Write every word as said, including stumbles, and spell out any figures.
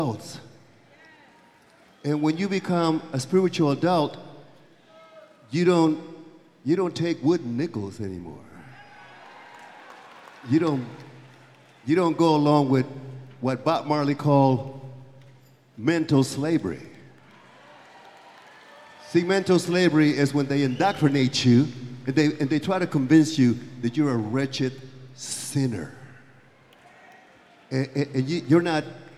adults. And when you become a spiritual adult, you don't, you don't take wooden nickels anymore. You don't, you don't go along with what Bob Marley called mental slavery. See, mental slavery is when they indoctrinate you and they, and they try to convince you that you're a wretched sinner. And, and, and you, you're not